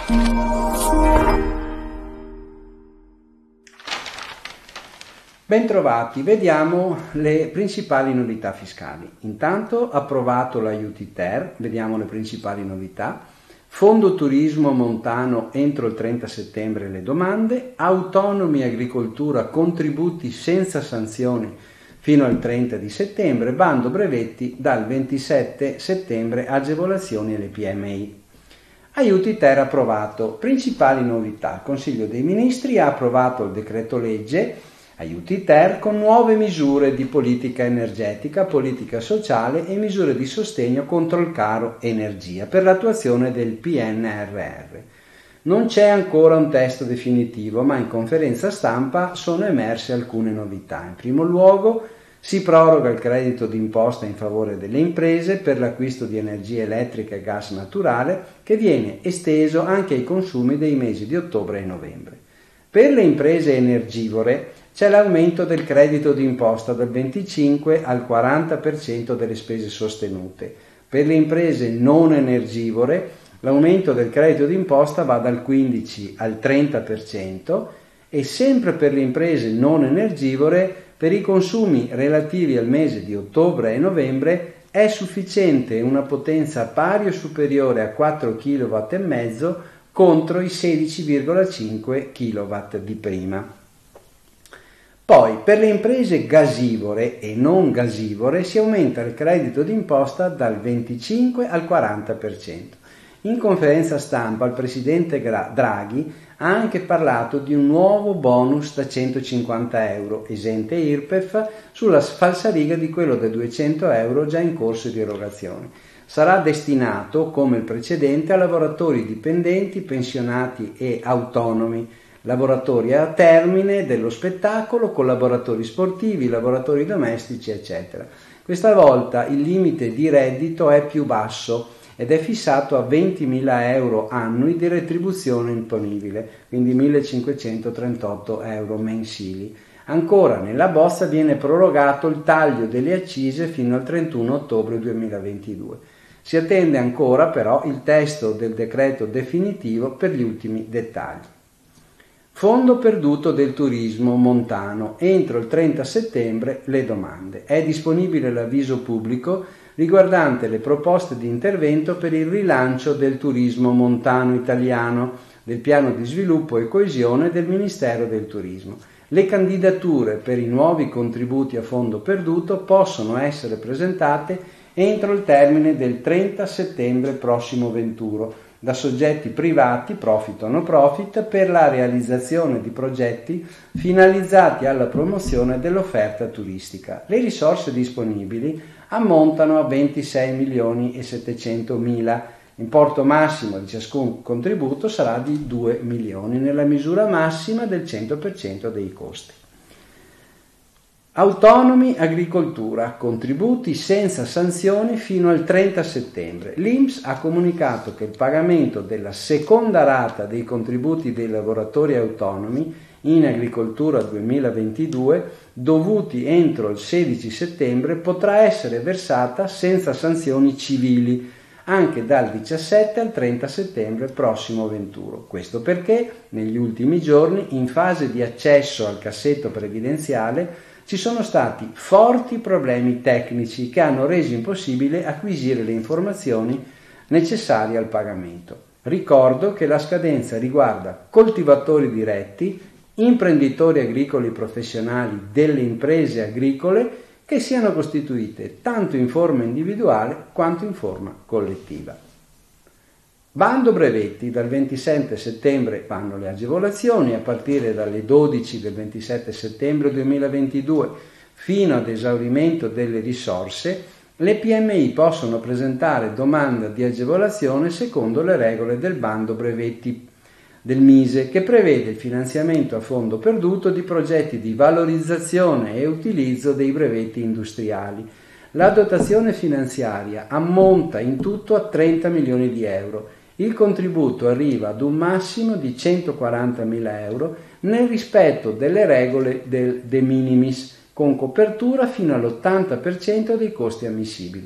Bentrovati, vediamo le principali novità fiscali. Intanto approvato l'aiuti-ter, vediamo le principali novità. Fondo turismo montano entro il 30 settembre le domande, autonomi agricoltura contributi senza sanzioni fino al 30 di settembre, bando brevetti dal 27 settembre, agevolazioni alle PMI. Aiuti-ter approvato, principali novità. Il Consiglio dei Ministri ha approvato il decreto legge Aiuti-ter con nuove misure di politica energetica, politica sociale e misure di sostegno contro il caro energia per l'attuazione del PNRR. Non c'è ancora un testo definitivo, ma in conferenza stampa sono emerse alcune novità. In primo luogo si proroga il credito d'imposta in favore delle imprese per l'acquisto di energia elettrica e gas naturale, che viene esteso anche ai consumi dei mesi di ottobre e novembre. Per le imprese energivore c'è l'aumento del credito d'imposta dal 25 al 40% delle spese sostenute. Per le imprese non energivore l'aumento del credito d'imposta va dal 15 al 30% e sempre per le imprese non energivore per i consumi relativi al mese di ottobre e novembre è sufficiente una potenza pari o superiore a 4,5 kW contro i 16,5 kW di prima. Poi, per le imprese gasivore e non gasivore si aumenta il credito d'imposta dal 25 al 40%. In conferenza stampa il presidente Draghi ha anche parlato di un nuovo bonus da 150 euro, esente IRPEF, sulla falsariga di quello da 200 euro già in corso di erogazione. Sarà destinato, come il precedente, a lavoratori dipendenti, pensionati e autonomi, lavoratori a termine dello spettacolo, collaboratori sportivi, lavoratori domestici, eccetera. Questa volta il limite di reddito è più basso ed è fissato a 20.000 euro annui di retribuzione imponibile, quindi 1.538 euro mensili. Ancora nella bozza viene prorogato il taglio delle accise fino al 31 ottobre 2022. Si attende ancora però il testo del decreto definitivo per gli ultimi dettagli. Fondo perduto del turismo montano. Entro il 30 settembre le domande. È disponibile l'avviso pubblico riguardante le proposte di intervento per il rilancio del turismo montano italiano, del piano di sviluppo e coesione del Ministero del Turismo. Le candidature per i nuovi contributi a fondo perduto possono essere presentate entro il termine del 30 settembre prossimo venturo da soggetti privati, profit o no profit, per la realizzazione di progetti finalizzati alla promozione dell'offerta turistica. Le risorse disponibili ammontano a 26.700.000. L'importo massimo di ciascun contributo sarà di 2 milioni, nella misura massima del 100% dei costi. Autonomi agricoltura, contributi senza sanzioni fino al 30 settembre. L'INPS ha comunicato che il pagamento della seconda rata dei contributi dei lavoratori autonomi in agricoltura 2022, dovuti entro il 16 settembre, potrà essere versata senza sanzioni civili, anche dal 17 al 30 settembre prossimo venturo. Questo perché negli ultimi giorni, in fase di accesso al cassetto previdenziale, ci sono stati forti problemi tecnici che hanno reso impossibile acquisire le informazioni necessarie al pagamento. Ricordo che la scadenza riguarda coltivatori diretti, imprenditori agricoli professionali delle imprese agricole che siano costituite tanto in forma individuale quanto in forma collettiva. Bando brevetti, dal 27 settembre vanno le agevolazioni, a partire dalle 12 del 27 settembre 2022 fino ad esaurimento delle risorse, le PMI possono presentare domanda di agevolazione secondo le regole del bando brevetti del Mise, che prevede il finanziamento a fondo perduto di progetti di valorizzazione e utilizzo dei brevetti industriali. La dotazione finanziaria ammonta in tutto a 30 milioni di euro. Il contributo arriva ad un massimo di 140.000 euro nel rispetto delle regole del de minimis, con copertura fino all'80% dei costi ammissibili.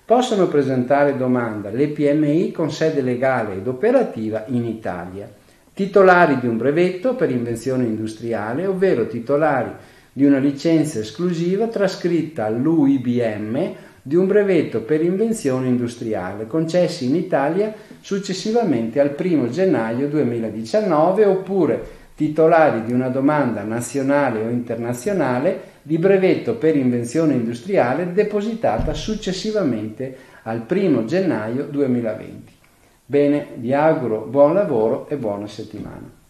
possono presentare domanda le PMI con sede legale ed operativa in Italia, titolari di un brevetto per invenzione industriale, ovvero titolari di una licenza esclusiva trascritta all'UIBM di un brevetto per invenzione industriale, concessi in Italia successivamente al 1 gennaio 2019, oppure titolari di una domanda nazionale o internazionale di brevetto per invenzione industriale depositata successivamente al 1 gennaio 2020. Bene, vi auguro buon lavoro e buona settimana.